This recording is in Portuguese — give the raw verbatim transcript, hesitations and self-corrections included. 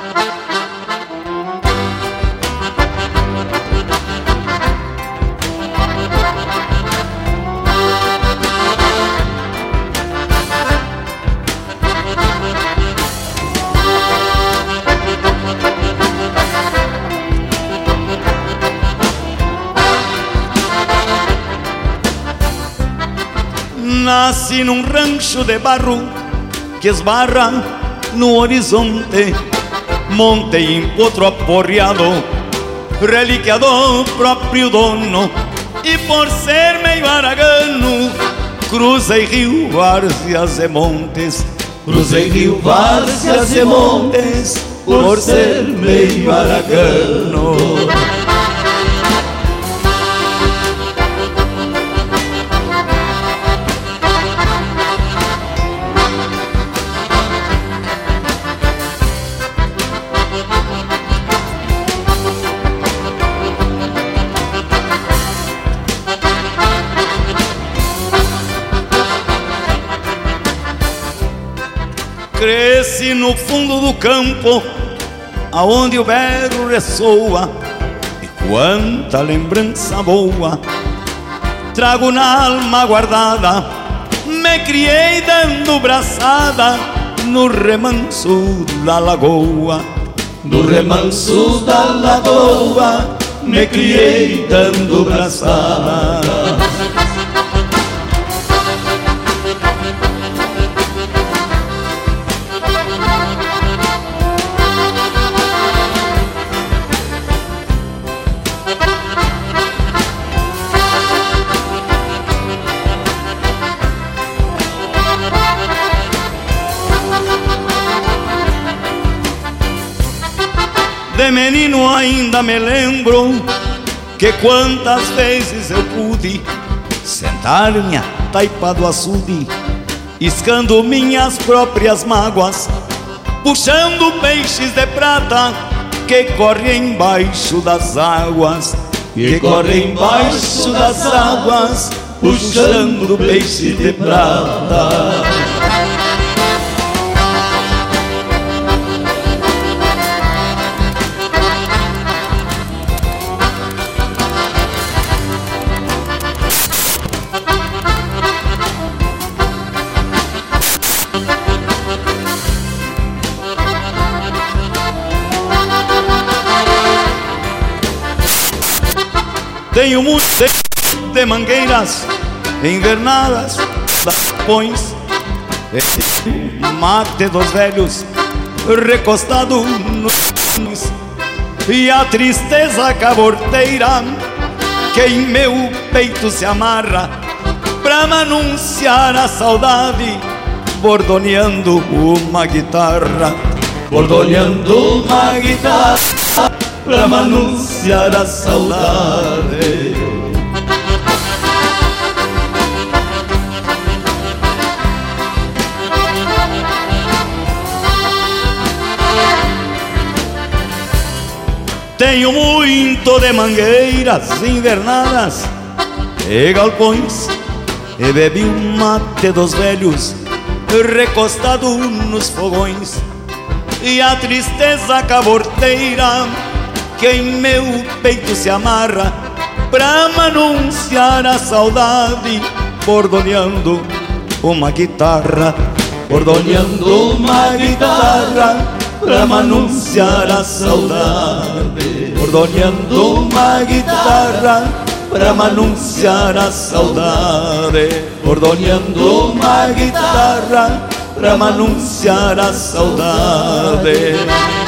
Nasci num rancho de barro que esbarra no horizonte. Montei em potro aporreado, relíquia do próprio dono. E por ser meio aragano, cruzei rio, várzeas e montes. Cruzei rio, várzeas e montes, por ser meio aragano. Cresci no fundo do campo, aonde o berro ressoa, e quanta lembrança boa trago na alma guardada. Me criei dando braçada no remanso da lagoa. No remanso da lagoa me criei dando braçada. De menino ainda me lembro que quantas vezes eu pude sentar-me à taipa do açude, iscando minhas próprias mágoas, puxando peixes de prata que correm embaixo das águas, que correm embaixo das águas, puxando peixe de prata. Tenho muito de mangueiras invernadas, pões mate dos velhos recostado nos, e a tristeza caborteira que em meu peito se amarra pra me anunciar a saudade, bordoneando uma guitarra, bordoneando uma guitarra pra me anunciar a saudade. Tenho muito de mangueiras invernadas e galpões, e bebi um mate dos velhos recostado nos fogões, e a tristeza caborteira que em meu peito se amarra pra me anunciar a saudade, bordoneando uma guitarra, bordoneando uma guitarra pra me anunciar a saudade, bordoneando uma guitarra pra me anunciar a saudade, bordoneando uma guitarra pra me anunciar a saudade.